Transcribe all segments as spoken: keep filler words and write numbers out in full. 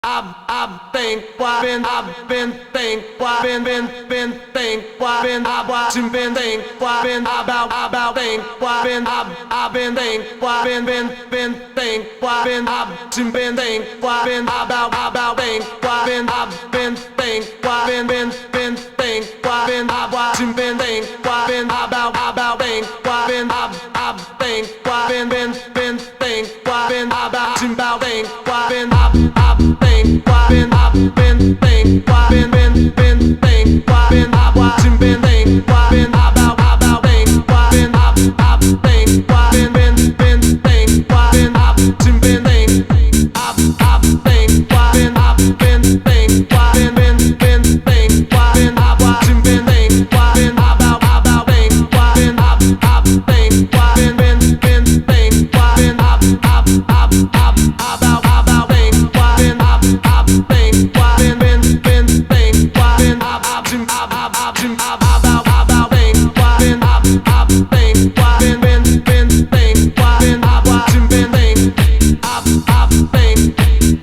I've I've think why been I've been think why been been been think why been I've watching been think why been about about think why been I've I've been think why been been been think why been I've watching been think why been about about think why been I've been think why been been been think why been I've watching been think why been about about think why been I've I've think why been been been think why been about about think why been I've I've think why been I've been think why been been been think why been I've watching been think why been about about think why been I've I've think why been been been think why been I've watching been think I've I've think why been I've been think why been been been think why been I've watching been think why been about about think why been I've I've think why been been been think why been I've I've I've I've about about think why been I've I've think why been been been think why been I've I've I've I've I've about about think why been I've I've think why been been been think why been I've watching been think I've I've think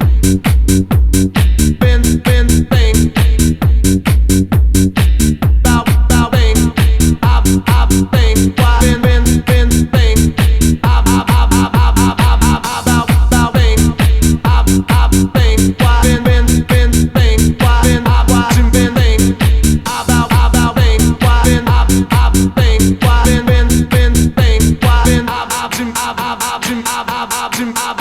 been been think about about think I've I've think why been been been think I've I've I've I've about about think I've I've think why been been been think why been I've watching been think about about think why been I've I've think why been been been think why been I've I've I've I've I've I've I've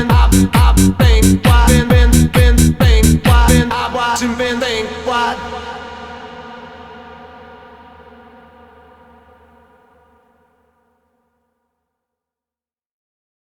watching been think what